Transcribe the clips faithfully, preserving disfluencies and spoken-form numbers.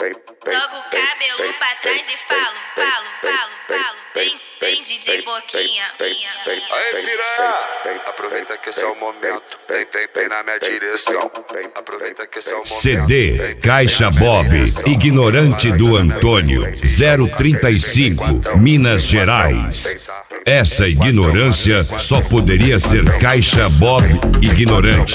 Jogo o cabelo pra trás e falo, falo, falo, falo. Vem, vem D J Boquinha. Aí, piranha, aproveita que esse é o momento. Vem, vem, vem na minha direção. Aproveita que esse é o momento. C D Caixa Bob, Ignorante do Antônio, zero trinta e cinco, Minas Gerais. Essa ignorância só poderia ser Caixa Bob Ignorante.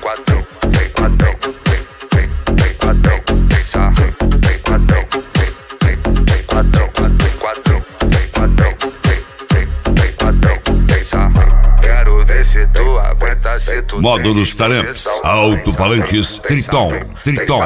Módulos Taramps, alto-falantes, Triton, Triton.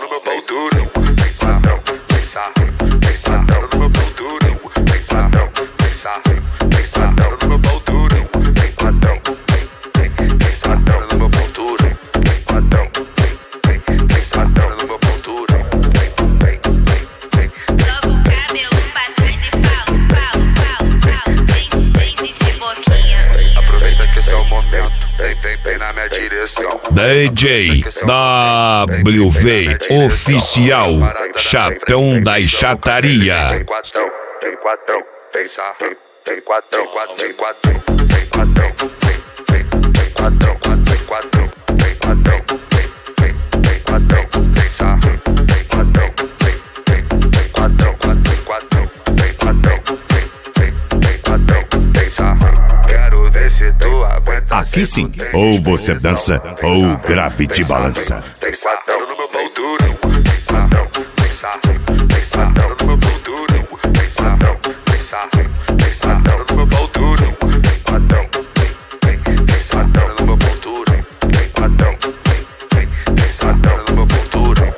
D J W V Oficial, Chatão da Chataria. Tem quatro, tem quatro, tem sarro, tem quatro, tem quatro, tem quatro, tem quatro, tem quatro, tem quatro, tem quatro, tem quatro, tem sarro, tem quatro, tem quatro, tem quatro, tem quatro, tem quatro, tem sarro. Quero ver se tu aguenta. Aqui sim, ou você dança ou o grave te balança. Tem quatro no meu pau duro, tem sarro, tem sarro, tem sarro no meu pau duro, tem sarro, tem sarro, tem sarro no meu pau duro, tem quatro, tem sarro no meu pau duro, tem quatro, tem sarro no meu pau duro.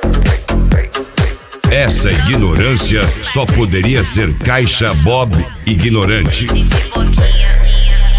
Essa ignorância só poderia ser Caixa Bob Ignorante. D J Boquinha.